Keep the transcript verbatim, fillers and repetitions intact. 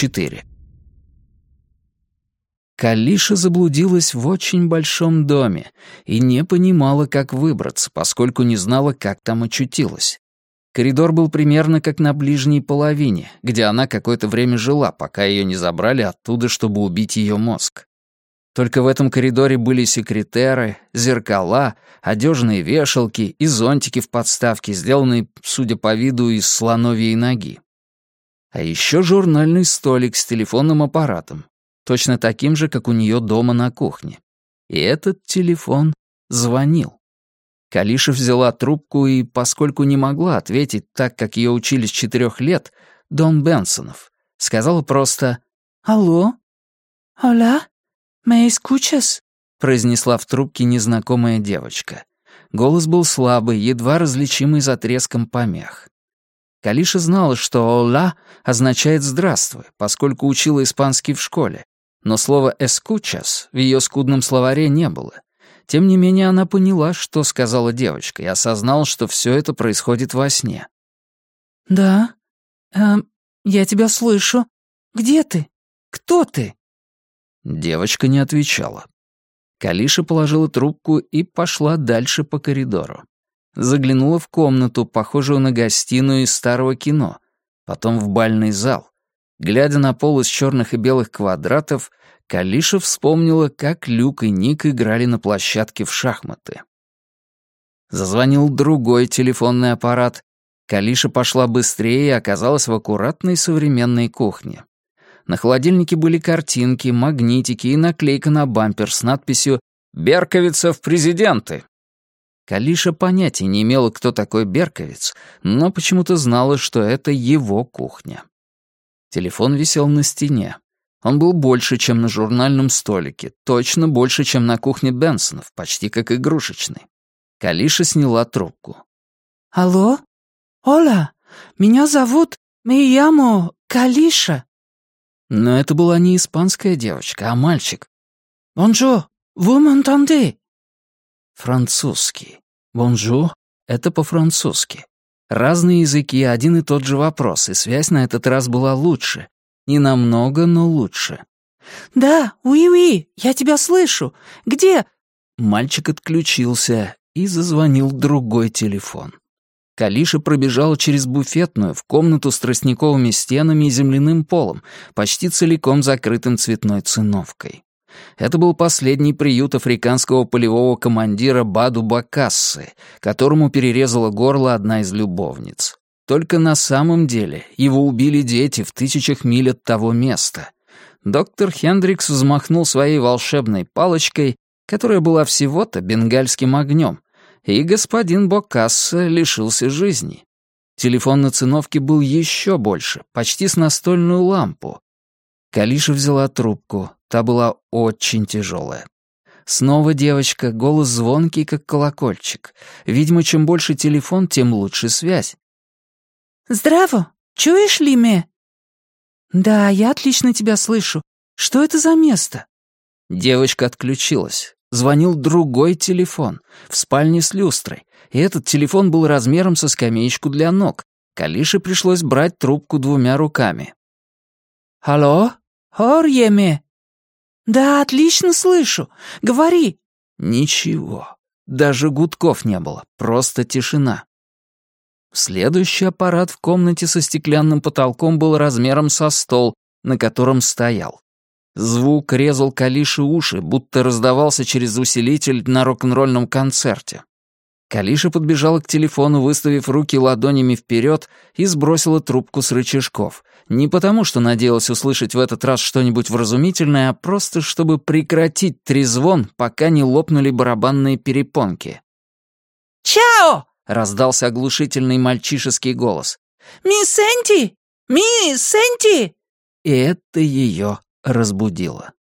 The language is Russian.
четыре. Калиша заблудилась в очень большом доме и не понимала, как выбраться, поскольку не знала, как там очутилась. Коридор был примерно как на ближней половине, где она какое-то время жила, пока ее не забрали оттуда, чтобы убить ее мозг. Только в этом коридоре были секретеры, зеркала, одежные вешалки и зонтики в подставке, сделанные, судя по виду, из слоновьей ноги. А еще журнальный столик с телефонным аппаратом, точно таким же, как у нее дома на кухне. И этот телефон звонил. Калиша взяла трубку и, поскольку не могла ответить так, как ее учили с четырех лет, Дон Бенсонов, сказала просто «Алло? Hola? ¿Me escuchas?» произнесла в трубке незнакомая девочка. Голос был слабый, едва различимый за треском помех. Калиша знала, что «hola» означает «здравствуй», поскольку учила испанский в школе, но слова «escuchas» в ее скудном словаре не было. Тем не менее, она поняла, что сказала девочка, и осознала, что все это происходит во сне. «Да, э, я тебя слышу. Где ты? Кто ты?» Девочка не отвечала. Калиша положила трубку и пошла дальше по коридору. Заглянула в комнату, похожую на гостиную из старого кино, потом в бальный зал. Глядя на пол из черных и белых квадратов, Калиша вспомнила, как Люк и Ник играли на площадке в шахматы. Зазвонил другой телефонный аппарат. Калиша пошла быстрее и оказалась в аккуратной современной кухне. На холодильнике были картинки, магнитики и наклейка на бампер с надписью «Берковица в президенты». Калиша понятия не имела, кто такой Берковиц, но почему-то знала, что это его кухня. Телефон висел на стене. Он был больше, чем на журнальном столике, точно больше, чем на кухне Бенсонов, почти как игрушечный. Калиша сняла трубку. «Алло? Оля, меня зовут... Me llamo Калиша». Но это была не испанская девочка, а мальчик. «Bonjour, vous m'entendez?» Французский. «Bonjour» — это по-французски. Разные языки, один и тот же вопрос, и связь на этот раз была лучше. Не намного, но лучше. «Да, уи-уи, я тебя слышу. Где?» Мальчик отключился, и зазвонил другой телефон. Калиша пробежала через буфетную в комнату с тростниковыми стенами и земляным полом, почти целиком закрытым цветной циновкой. Это был последний приют африканского полевого командира Баду Бакассы, которому перерезала горло одна из любовниц. Только на самом деле его убили дети в тысячах миль от того места. Доктор Хендрикс взмахнул своей волшебной палочкой, которая была всего-то бенгальским огнем, и господин Бокасса лишился жизни. Телефон на циновке был еще больше, почти с настольную лампу. Калиша взяла трубку, та была очень тяжелая. Снова девочка, голос звонкий, как колокольчик. Видимо, чем больше телефон, тем лучше связь. «Здраво! Чуешь ли меня?» «Да, я отлично тебя слышу. Что это за место?» Девочка отключилась. Звонил другой телефон, в спальне с люстрой, и этот телефон был размером со скамеечку для ног. Калише пришлось брать трубку двумя руками. «Алло? Орьеме?» «Да, отлично слышу. Говори». Ничего. Даже гудков не было, просто тишина. Следующий аппарат в комнате со стеклянным потолком был размером со стол, на котором стоял. Звук резал Калише уши, будто раздавался через усилитель на рок-н-ролльном концерте. Калиша подбежала к телефону, выставив руки ладонями вперед, и сбросила трубку с рычажков. Не потому, что надеялась услышать в этот раз что-нибудь вразумительное, а просто чтобы прекратить трезвон, пока не лопнули барабанные перепонки. «Чао!» — раздался оглушительный мальчишеский голос. «Ми сенти! Ми сенти!» И это ее разбудило.